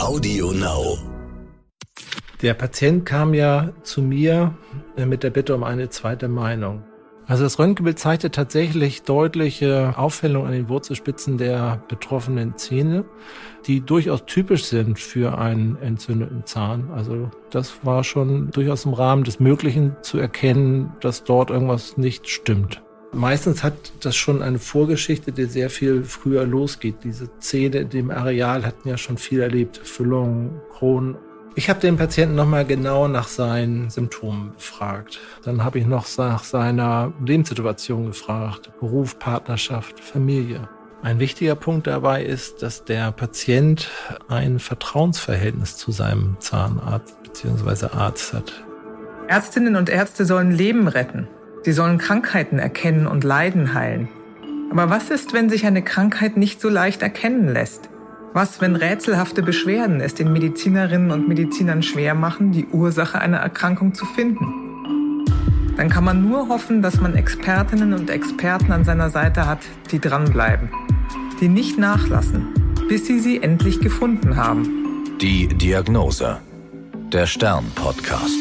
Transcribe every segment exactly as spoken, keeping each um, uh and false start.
Audio Now. Der Patient kam ja zu mir mit der Bitte um eine zweite Meinung. Also das Röntgenbild zeigte tatsächlich deutliche Aufhellungen an den Wurzelspitzen der betroffenen Zähne, die durchaus typisch sind für einen entzündeten Zahn. Also das war schon durchaus im Rahmen des Möglichen zu erkennen, dass dort irgendwas nicht stimmt. Meistens hat das schon eine Vorgeschichte, die sehr viel früher losgeht. Diese Zähne in dem Areal hatten ja schon viel erlebt, Füllungen, Kronen. Ich habe den Patienten nochmal genau nach seinen Symptomen befragt. Dann habe ich noch nach seiner Lebenssituation gefragt, Beruf, Partnerschaft, Familie. Ein wichtiger Punkt dabei ist, dass der Patient ein Vertrauensverhältnis zu seinem Zahnarzt bzw. Arzt hat. Ärztinnen und Ärzte sollen Leben retten. Sie sollen Krankheiten erkennen und Leiden heilen. Aber was ist, wenn sich eine Krankheit nicht so leicht erkennen lässt? Was, wenn rätselhafte Beschwerden es den Medizinerinnen und Medizinern schwer machen, die Ursache einer Erkrankung zu finden? Dann kann man nur hoffen, dass man Expertinnen und Experten an seiner Seite hat, die dranbleiben, die nicht nachlassen, bis sie sie endlich gefunden haben. Die Diagnose. Der Stern-Podcast.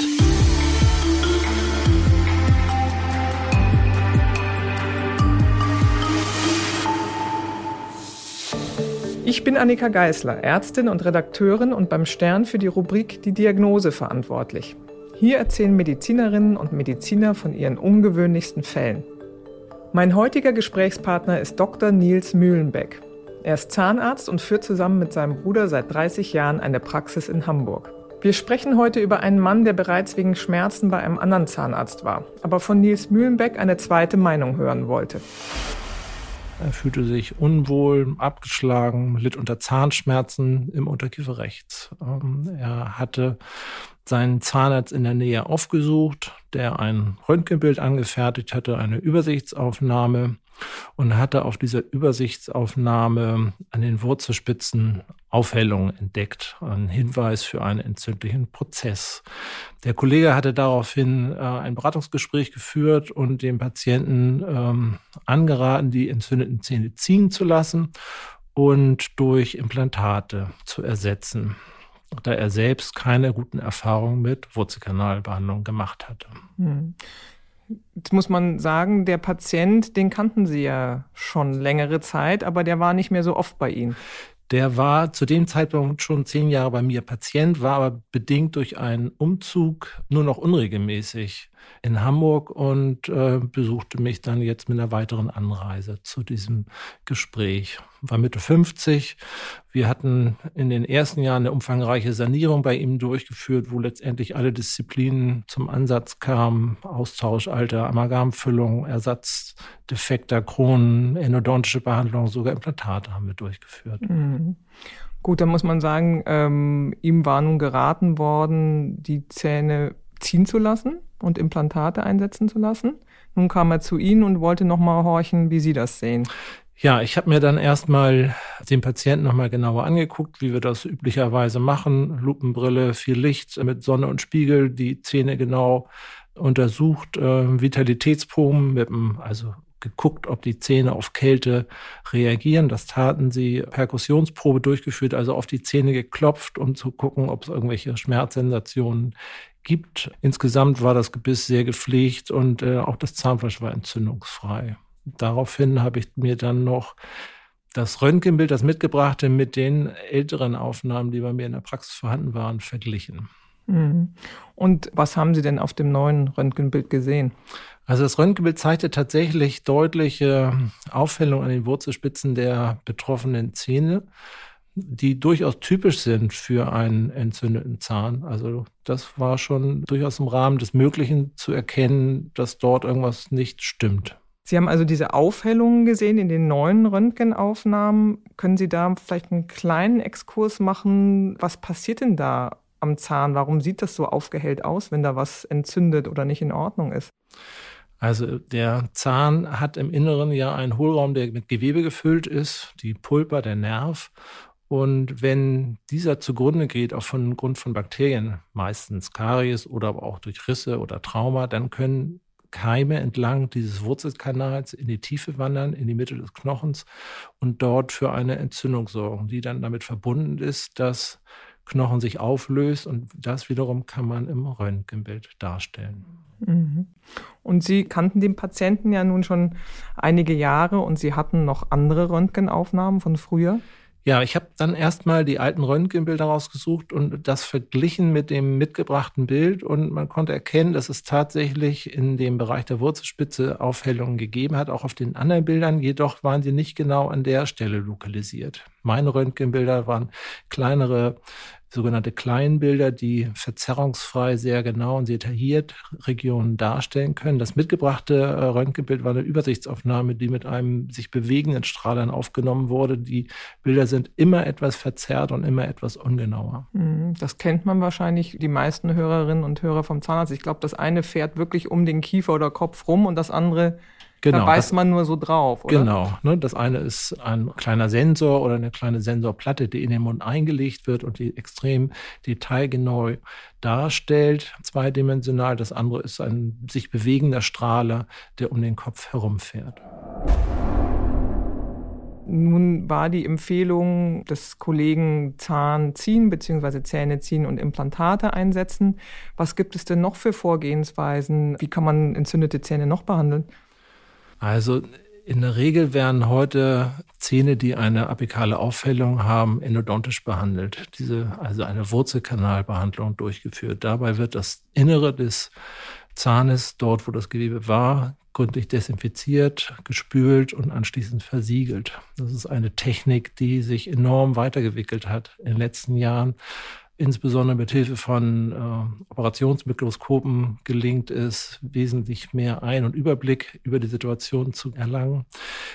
Ich bin Annika Geisler, Ärztin und Redakteurin und beim Stern für die Rubrik Die Diagnose verantwortlich. Hier erzählen Medizinerinnen und Mediziner von ihren ungewöhnlichsten Fällen. Mein heutiger Gesprächspartner ist Doktor Nils Mühlenbeck. Er ist Zahnarzt und führt zusammen mit seinem Bruder seit dreißig Jahren eine Praxis in Hamburg. Wir sprechen heute über einen Mann, der bereits wegen Schmerzen bei einem anderen Zahnarzt war, aber von Nils Mühlenbeck eine zweite Meinung hören wollte. Er fühlte sich unwohl, abgeschlagen, litt unter Zahnschmerzen im Unterkiefer rechts. Er hatte seinen Zahnarzt in der Nähe aufgesucht, der ein Röntgenbild angefertigt hatte, eine Übersichtsaufnahme, und hatte auf dieser Übersichtsaufnahme an den Wurzelspitzen Aufhellungen entdeckt, ein Hinweis für einen entzündlichen Prozess. Der Kollege hatte daraufhin äh, ein Beratungsgespräch geführt und dem Patienten ähm, angeraten, die entzündeten Zähne ziehen zu lassen und durch Implantate zu ersetzen, da er selbst keine guten Erfahrungen mit Wurzelkanalbehandlung gemacht hatte. Hm. Jetzt muss man sagen, der Patient, den kannten Sie ja schon längere Zeit, aber der war nicht mehr so oft bei Ihnen. Der war zu dem Zeitpunkt schon zehn Jahre bei mir Patient, war aber bedingt durch einen Umzug nur noch unregelmäßig in Hamburg und äh, besuchte mich dann jetzt mit einer weiteren Anreise zu diesem Gespräch. War Mitte fünfzig. Wir hatten in den ersten Jahren eine umfangreiche Sanierung bei ihm durchgeführt, wo letztendlich alle Disziplinen zum Ansatz kamen. Austausch alter Amalgamfüllung, Ersatz defekter Kronen, endodontische Behandlung, sogar Implantate haben wir durchgeführt. Mhm. Gut, dann muss man sagen, ähm, ihm war nun geraten worden, die Zähne ziehen zu lassen und Implantate einsetzen zu lassen. Nun kam er zu Ihnen und wollte noch mal horchen, wie Sie das sehen. Ja, ich habe mir dann erstmal den Patienten noch mal genauer angeguckt, wie wir das üblicherweise machen. Lupenbrille, viel Licht mit Sonne und Spiegel, die Zähne genau untersucht, äh, Vitalitätsproben mit dem, also geguckt, ob die Zähne auf Kälte reagieren. Das taten sie. Perkussionsprobe durchgeführt, also auf die Zähne geklopft, um zu gucken, ob es irgendwelche Schmerzsensationen gibt. Insgesamt war das Gebiss sehr gepflegt und äh, auch das Zahnfleisch war entzündungsfrei. Daraufhin habe ich mir dann noch das Röntgenbild, das mitgebrachte, mit den älteren Aufnahmen, die bei mir in der Praxis vorhanden waren, verglichen. Und was haben Sie denn auf dem neuen Röntgenbild gesehen? Also das Röntgenbild zeigte tatsächlich deutliche Aufhellungen an den Wurzelspitzen der betroffenen Zähne, die durchaus typisch sind für einen entzündeten Zahn. Also das war schon durchaus im Rahmen des Möglichen zu erkennen, dass dort irgendwas nicht stimmt. Sie haben also diese Aufhellungen gesehen in den neuen Röntgenaufnahmen. Können Sie da vielleicht einen kleinen Exkurs machen? Was passiert denn da am Zahn? Warum sieht das so aufgehellt aus, wenn da was entzündet oder nicht in Ordnung ist? Also der Zahn hat im Inneren ja einen Hohlraum, der mit Gewebe gefüllt ist, die Pulpa, der Nerv. Und wenn dieser zugrunde geht, auch von Grund von Bakterien, meistens Karies oder aber auch durch Risse oder Trauma, dann können Keime entlang dieses Wurzelkanals in die Tiefe wandern, in die Mitte des Knochens und dort für eine Entzündung sorgen, die dann damit verbunden ist, dass Knochen sich auflöst und das wiederum kann man im Röntgenbild darstellen. Mhm. Und Sie kannten den Patienten ja nun schon einige Jahre und Sie hatten noch andere Röntgenaufnahmen von früher? Ja, ich habe dann erstmal die alten Röntgenbilder rausgesucht und das verglichen mit dem mitgebrachten Bild und man konnte erkennen, dass es tatsächlich in dem Bereich der Wurzelspitze Aufhellungen gegeben hat, auch auf den anderen Bildern, jedoch waren sie nicht genau an der Stelle lokalisiert. Meine Röntgenbilder waren kleinere, sogenannte Kleinbilder, die verzerrungsfrei sehr genau und detailliert Regionen darstellen können. Das mitgebrachte Röntgenbild war eine Übersichtsaufnahme, die mit einem sich bewegenden Strahlern aufgenommen wurde. Die Bilder sind immer etwas verzerrt und immer etwas ungenauer. Das kennt man wahrscheinlich, die meisten Hörerinnen und Hörer vom Zahnarzt. Ich glaube, das eine fährt wirklich um den Kiefer oder Kopf rum und das andere... Genau, da beißt man nur so drauf, oder? Genau. Ne, das eine ist ein kleiner Sensor oder eine kleine Sensorplatte, die in den Mund eingelegt wird und die extrem detailgenau darstellt, zweidimensional. Das andere ist ein sich bewegender Strahler, der um den Kopf herumfährt. Nun war die Empfehlung des Kollegen Zahn ziehen bzw. Zähne ziehen und Implantate einsetzen. Was gibt es denn noch für Vorgehensweisen? Wie kann man entzündete Zähne noch behandeln? Also in der Regel werden heute Zähne, die eine apikale Aufhellung haben, endodontisch behandelt. Diese, also eine Wurzelkanalbehandlung durchgeführt. Dabei wird das Innere des Zahnes, dort wo das Gewebe war, gründlich desinfiziert, gespült und anschließend versiegelt. Das ist eine Technik, die sich enorm weiterentwickelt hat in den letzten Jahren. Insbesondere mit Hilfe von äh, Operationsmikroskopen gelingt es, wesentlich mehr Ein- und Überblick über die Situation zu erlangen.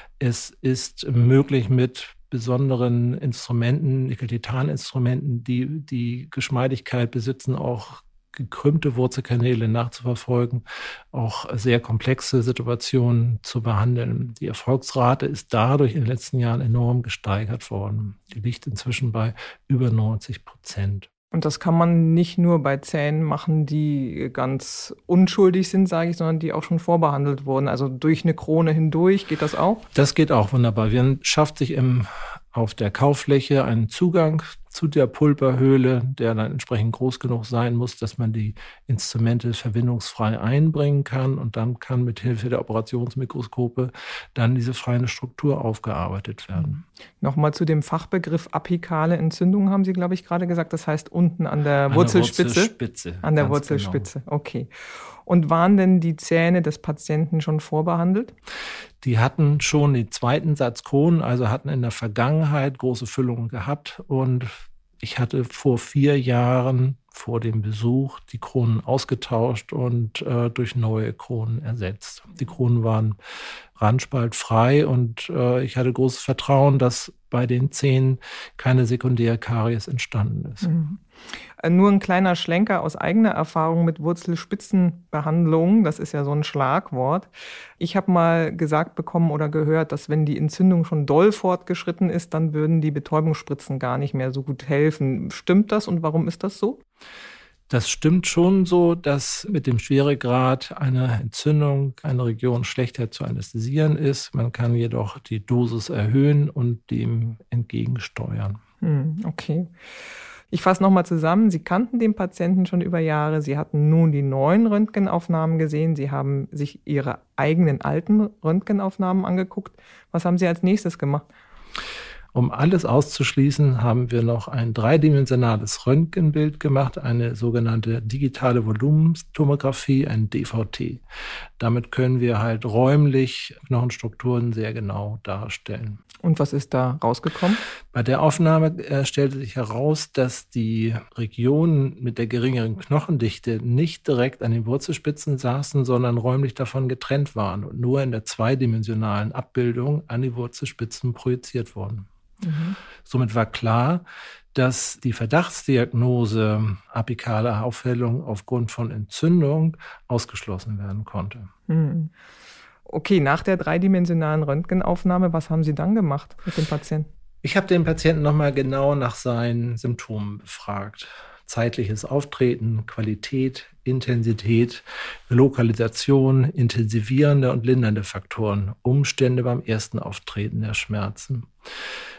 Es ist möglich, mit besonderen Instrumenten, Nickel-Titan-Instrumenten, die die Geschmeidigkeit besitzen, auch gekrümmte Wurzelkanäle nachzuverfolgen, auch sehr komplexe Situationen zu behandeln. Die Erfolgsrate ist dadurch in den letzten Jahren enorm gesteigert worden. Die liegt inzwischen bei über neunzig Prozent. Und das kann man nicht nur bei Zähnen machen, die ganz unschuldig sind, sage ich, sondern die auch schon vorbehandelt wurden. Also durch eine Krone hindurch, geht das auch? Das geht auch wunderbar. Man schafft sich im, auf der Kauffläche einen Zugang zu der Pulperhöhle, der dann entsprechend groß genug sein muss, dass man die Instrumente verbindungsfrei einbringen kann. Und dann kann mit Hilfe der Operationsmikroskope dann diese feine Struktur aufgearbeitet werden. Nochmal zu dem Fachbegriff apikale Entzündung haben Sie, glaube ich, gerade gesagt. Das heißt unten an der an Wurzelspitze? Der Wurzelspitze. An der Wurzelspitze, genau. Okay. Und waren denn die Zähne des Patienten schon vorbehandelt? Die hatten schon den zweiten Satz Kronen, also hatten in der Vergangenheit große Füllungen gehabt. Und ich hatte vor vier Jahren vor dem Besuch die Kronen ausgetauscht und äh, durch neue Kronen ersetzt. Die Kronen waren randspaltfrei und äh, ich hatte großes Vertrauen, dass bei den Zähnen keine Sekundärkaries entstanden ist. Mhm. Nur ein kleiner Schlenker aus eigener Erfahrung mit Wurzelspitzenbehandlung, das ist ja so ein Schlagwort. Ich habe mal gesagt bekommen oder gehört, dass wenn die Entzündung schon doll fortgeschritten ist, dann würden die Betäubungsspritzen gar nicht mehr so gut helfen. Stimmt das und warum ist das so? Das stimmt schon so, dass mit dem Schweregrad eine Entzündung eine Region schlechter zu anästhesieren ist. Man kann jedoch die Dosis erhöhen und dem entgegensteuern. Hm, okay. Ich fasse nochmal zusammen. Sie kannten den Patienten schon über Jahre. Sie hatten nun die neuen Röntgenaufnahmen gesehen. Sie haben sich Ihre eigenen alten Röntgenaufnahmen angeguckt. Was haben Sie als nächstes gemacht? Um alles auszuschließen, haben wir noch ein dreidimensionales Röntgenbild gemacht, eine sogenannte digitale Volumentomographie, ein D V T. Damit können wir halt räumlich Knochenstrukturen sehr genau darstellen. Und was ist da rausgekommen? Bei der Aufnahme äh, stellte sich heraus, dass die Regionen mit der geringeren Knochendichte nicht direkt an den Wurzelspitzen saßen, sondern räumlich davon getrennt waren und nur in der zweidimensionalen Abbildung an die Wurzelspitzen projiziert wurden. Mhm. Somit war klar, dass die Verdachtsdiagnose apikale Aufhellung aufgrund von Entzündung ausgeschlossen werden konnte. Mhm. Okay, nach der dreidimensionalen Röntgenaufnahme, was haben Sie dann gemacht mit dem Patienten? Ich habe den Patienten nochmal genau nach seinen Symptomen befragt. Zeitliches Auftreten, Qualität, Intensität, Lokalisation, intensivierende und lindernde Faktoren, Umstände beim ersten Auftreten der Schmerzen.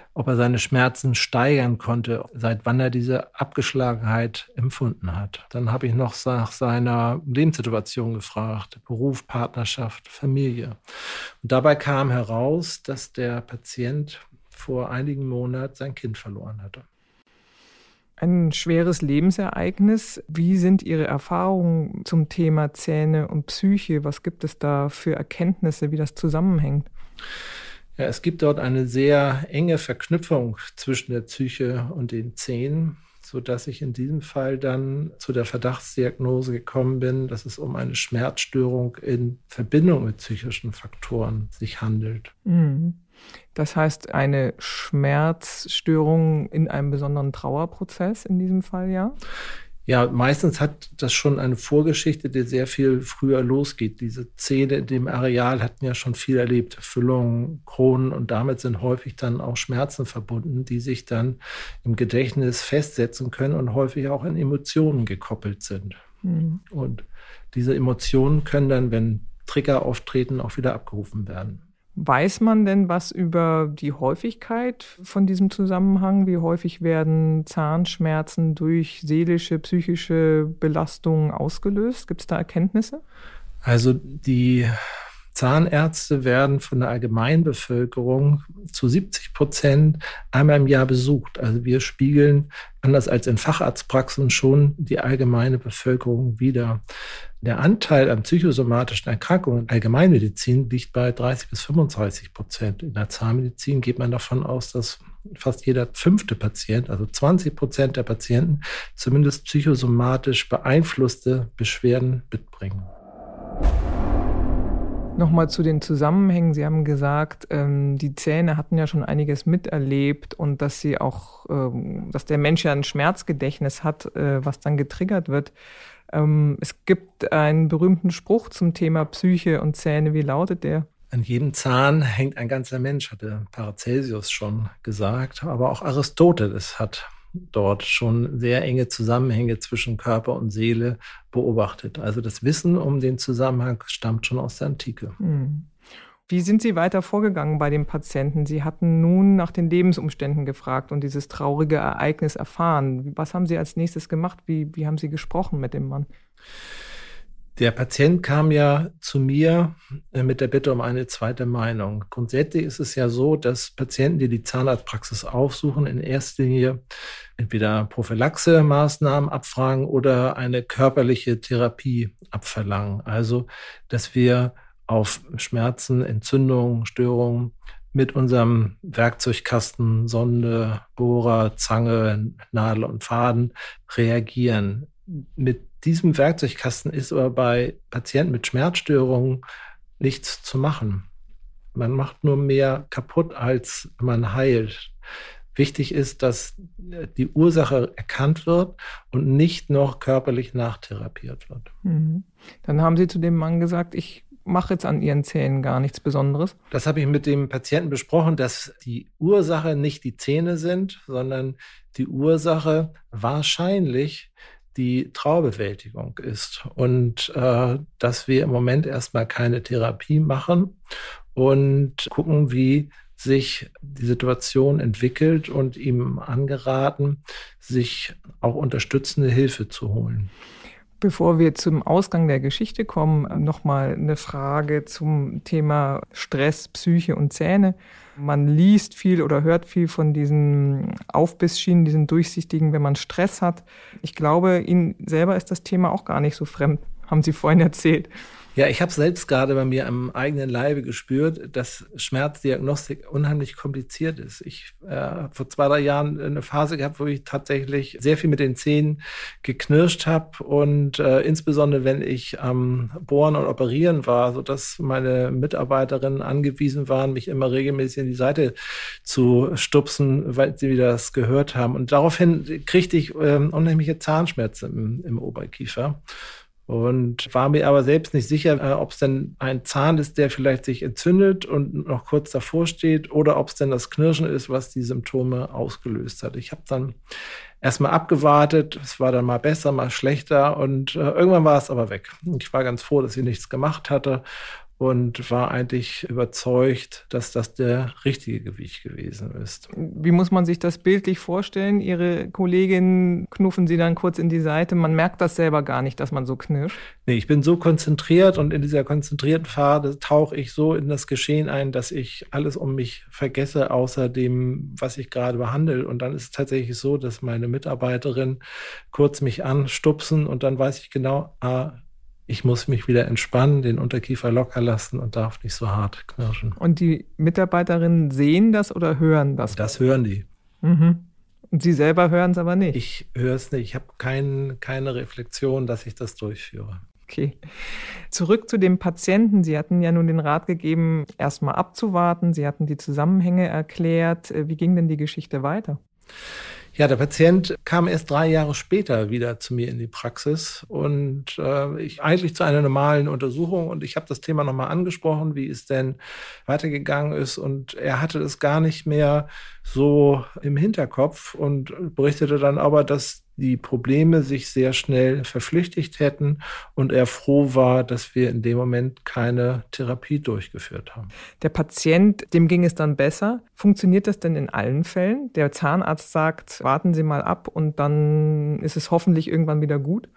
ob er seine Schmerzen steigern konnte, seit wann er diese Abgeschlagenheit empfunden hat. Dann habe ich noch nach seiner Lebenssituation gefragt, Beruf, Partnerschaft, Familie. Und dabei kam heraus, dass der Patient vor einigen Monaten sein Kind verloren hatte. Ein schweres Lebensereignis. Wie sind Ihre Erfahrungen zum Thema Zähne und Psyche? Was gibt es da für Erkenntnisse, wie das zusammenhängt? Ja, es gibt dort eine sehr enge Verknüpfung zwischen der Psyche und den Zähnen, sodass ich in diesem Fall dann zu der Verdachtsdiagnose gekommen bin, dass es um eine Schmerzstörung in Verbindung mit psychischen Faktoren sich handelt. Mhm. Das heißt, eine Schmerzstörung in einem besonderen Trauerprozess in diesem Fall, ja? Ja, meistens hat das schon eine Vorgeschichte, die sehr viel früher losgeht. Diese Zähne in dem Areal hatten ja schon viel erlebt, Füllungen, Kronen, und damit sind häufig dann auch Schmerzen verbunden, die sich dann im Gedächtnis festsetzen können und häufig auch an Emotionen gekoppelt sind. Mhm. Und diese Emotionen können dann, wenn Trigger auftreten, auch wieder abgerufen werden. Weiß man denn was über die Häufigkeit von diesem Zusammenhang? Wie häufig werden Zahnschmerzen durch seelische, psychische Belastungen ausgelöst? Gibt es da Erkenntnisse? Also die Zahnärzte werden von der Allgemeinbevölkerung zu siebzig Prozent einmal im Jahr besucht. Also wir spiegeln, anders als in Facharztpraxen, schon die allgemeine Bevölkerung wider. Der Anteil an psychosomatischen Erkrankungen in Allgemeinmedizin liegt bei dreißig bis fünfunddreißig Prozent. In der Zahnmedizin geht man davon aus, dass fast jeder fünfte Patient, also zwanzig Prozent der Patienten, zumindest psychosomatisch beeinflusste Beschwerden mitbringen. Nochmal zu den Zusammenhängen. Sie haben gesagt, ähm, die Zähne hatten ja schon einiges miterlebt und dass sie auch, ähm, dass der Mensch ja ein Schmerzgedächtnis hat, äh, was dann getriggert wird. Ähm, es gibt einen berühmten Spruch zum Thema Psyche und Zähne. Wie lautet der? An jedem Zahn hängt ein ganzer Mensch, hatte Paracelsus schon gesagt. Aber auch Aristoteles hat dort schon sehr enge Zusammenhänge zwischen Körper und Seele beobachtet. Also das Wissen um den Zusammenhang stammt schon aus der Antike. Hm. Wie sind Sie weiter vorgegangen bei dem Patienten? Sie hatten nun nach den Lebensumständen gefragt und dieses traurige Ereignis erfahren. Was haben Sie als nächstes gemacht? Wie, wie haben Sie gesprochen mit dem Mann? Der Patient kam ja zu mir mit der Bitte um eine zweite Meinung. Grundsätzlich ist es ja so, dass Patienten, die die Zahnarztpraxis aufsuchen, in erster Linie entweder Prophylaxe-Maßnahmen abfragen oder eine körperliche Therapie abverlangen. Also, dass wir auf Schmerzen, Entzündungen, Störungen mit unserem Werkzeugkasten, Sonde, Bohrer, Zange, Nadel und Faden reagieren. Mit diesem Werkzeugkasten ist aber bei Patienten mit Schmerzstörungen nichts zu machen. Man macht nur mehr kaputt, als man heilt. Wichtig ist, dass die Ursache erkannt wird und nicht noch körperlich nachtherapiert wird. Mhm. Dann haben Sie zu dem Mann gesagt, ich mache jetzt an Ihren Zähnen gar nichts Besonderes. Das habe ich mit dem Patienten besprochen, dass die Ursache nicht die Zähne sind, sondern die Ursache wahrscheinlich die Trauerbewältigung ist und äh, dass wir im Moment erstmal keine Therapie machen und gucken, wie sich die Situation entwickelt und ihm angeraten, sich auch unterstützende Hilfe zu holen. Bevor wir zum Ausgang der Geschichte kommen, nochmal eine Frage zum Thema Stress, Psyche und Zähne. Man liest viel oder hört viel von diesen Aufbissschienen, diesen durchsichtigen, wenn man Stress hat. Ich glaube, Ihnen selber ist das Thema auch gar nicht so fremd, haben Sie vorhin erzählt. Ja, ich habe selbst gerade bei mir am eigenen Leibe gespürt, dass Schmerzdiagnostik unheimlich kompliziert ist. Ich äh, habe vor zwei, drei Jahren eine Phase gehabt, wo ich tatsächlich sehr viel mit den Zähnen geknirscht habe und äh, insbesondere, wenn ich am Bohren und Operieren war, sodass meine Mitarbeiterinnen angewiesen waren, mich immer regelmäßig in die Seite zu stupsen, weil sie wieder das gehört haben. Und daraufhin kriegte ich äh, unheimliche Zahnschmerzen im, im Oberkiefer. Und war mir aber selbst nicht sicher, äh, ob es denn ein Zahn ist, der vielleicht sich entzündet und noch kurz davor steht, oder ob es denn das Knirschen ist, was die Symptome ausgelöst hat. Ich habe dann erstmal abgewartet, es war dann mal besser, mal schlechter und äh, irgendwann war es aber weg. Ich war ganz froh, dass ich nichts gemacht hatte und war eigentlich überzeugt, dass das der richtige Weg gewesen ist. Wie muss man sich das bildlich vorstellen? Ihre Kollegin knuffen Sie dann kurz in die Seite. Man merkt das selber gar nicht, dass man so knirscht. Nee, ich bin so konzentriert und in dieser konzentrierten Phase tauche ich so in das Geschehen ein, dass ich alles um mich vergesse, außer dem, was ich gerade behandle. Und dann ist es tatsächlich so, dass meine Mitarbeiterin kurz mich anstupsen und dann weiß ich genau, ah, ich muss mich wieder entspannen, den Unterkiefer locker lassen und darf nicht so hart knirschen. Und die Mitarbeiterinnen sehen das oder hören das? Das hören die. Mhm. Und Sie selber hören es aber nicht? Ich höre es nicht. Ich habe kein, keine Reflexion, dass ich das durchführe. Okay. Zurück zu dem Patienten. Sie hatten ja nun den Rat gegeben, erstmal abzuwarten. Sie hatten die Zusammenhänge erklärt. Wie ging denn die Geschichte weiter? Ja, der Patient kam erst drei Jahre später wieder zu mir in die Praxis und äh, ich eigentlich zu einer normalen Untersuchung und ich habe das Thema nochmal angesprochen, wie es denn weitergegangen ist und er hatte es gar nicht mehr so im Hinterkopf und berichtete dann aber, dass die Probleme sich sehr schnell verflüchtigt hätten und er froh war, dass wir in dem Moment keine Therapie durchgeführt haben. Der Patient, dem ging es dann besser. Funktioniert das denn in allen Fällen? Der Zahnarzt sagt, warten Sie mal ab und dann ist es hoffentlich irgendwann wieder gut?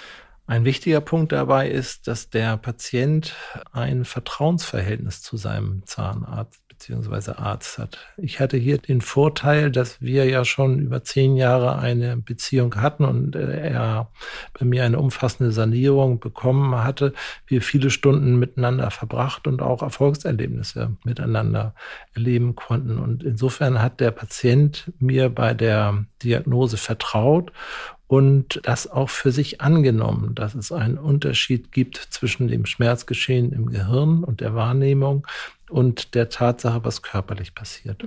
Ein wichtiger Punkt dabei ist, dass der Patient ein Vertrauensverhältnis zu seinem Zahnarzt bzw. Arzt hat. Ich hatte hier den Vorteil, dass wir ja schon über zehn Jahre eine Beziehung hatten und er bei mir eine umfassende Sanierung bekommen hatte, wir viele Stunden miteinander verbracht und auch Erfolgserlebnisse miteinander erleben konnten. Und insofern hat der Patient mir bei der Diagnose vertraut und das auch für sich angenommen, dass es einen Unterschied gibt zwischen dem Schmerzgeschehen im Gehirn und der Wahrnehmung und der Tatsache, was körperlich passiert.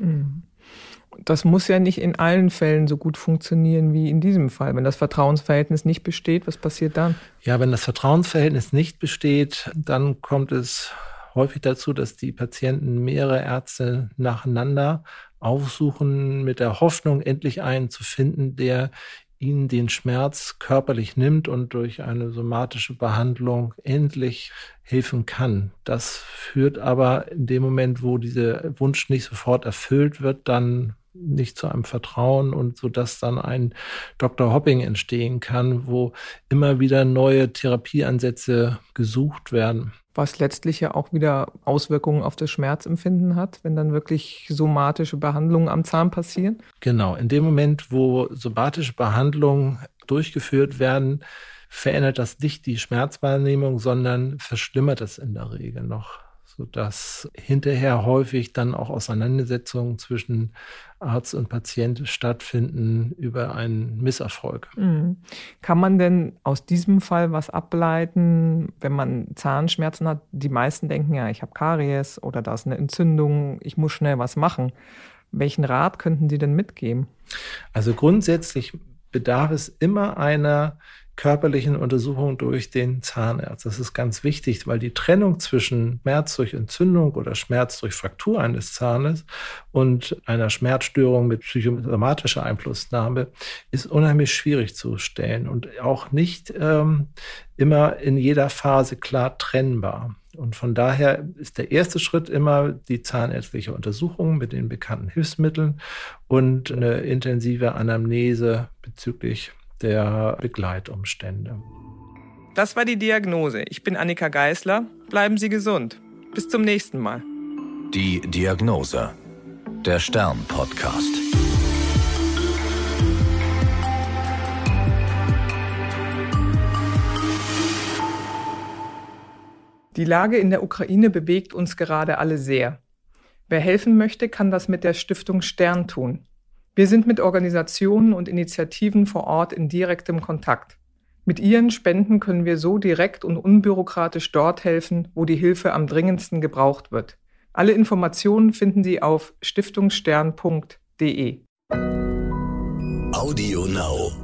Das muss ja nicht in allen Fällen so gut funktionieren wie in diesem Fall. Wenn das Vertrauensverhältnis nicht besteht, was passiert dann? Ja, wenn das Vertrauensverhältnis nicht besteht, dann kommt es häufig dazu, dass die Patienten mehrere Ärzte nacheinander aufsuchen, mit der Hoffnung, endlich einen zu finden, der ihnen den Schmerz körperlich nimmt und durch eine somatische Behandlung endlich helfen kann. Das führt aber in dem Moment, wo dieser Wunsch nicht sofort erfüllt wird, dann nicht zu einem Vertrauen und so dass dann ein Doktor Hopping entstehen kann, wo immer wieder neue Therapieansätze gesucht werden. Was letztlich ja auch wieder Auswirkungen auf das Schmerzempfinden hat, wenn dann wirklich somatische Behandlungen am Zahn passieren? Genau, in dem Moment, wo somatische Behandlungen durchgeführt werden, verändert das nicht die Schmerzwahrnehmung, sondern verschlimmert es in der Regel noch, sodass hinterher häufig dann auch Auseinandersetzungen zwischen Arzt und Patient stattfinden über einen Misserfolg. Mhm. Kann man denn aus diesem Fall was ableiten, wenn man Zahnschmerzen hat? Die meisten denken ja, ich habe Karies oder da ist eine Entzündung, ich muss schnell was machen. Welchen Rat könnten Sie denn mitgeben? Also grundsätzlich bedarf es immer einer körperlichen Untersuchung durch den Zahnarzt. Das ist ganz wichtig, weil die Trennung zwischen Schmerz durch Entzündung oder Schmerz durch Fraktur eines Zahnes und einer Schmerzstörung mit psychosomatischer Einflussnahme ist unheimlich schwierig zu stellen und auch nicht ähm, immer in jeder Phase klar trennbar. Und von daher ist der erste Schritt immer die zahnärztliche Untersuchung mit den bekannten Hilfsmitteln und eine intensive Anamnese bezüglich der Begleitumstände. Das war die Diagnose. Ich bin Annika Geisler. Bleiben Sie gesund. Bis zum nächsten Mal. Die Diagnose. Der Stern-Podcast. Die Lage in der Ukraine bewegt uns gerade alle sehr. Wer helfen möchte, kann das mit der Stiftung Stern tun. Wir sind mit Organisationen und Initiativen vor Ort in direktem Kontakt. Mit ihren Spenden können wir so direkt und unbürokratisch dort helfen, wo die Hilfe am dringendsten gebraucht wird. Alle Informationen finden Sie auf stiftungsstern punkt de. Audio Now.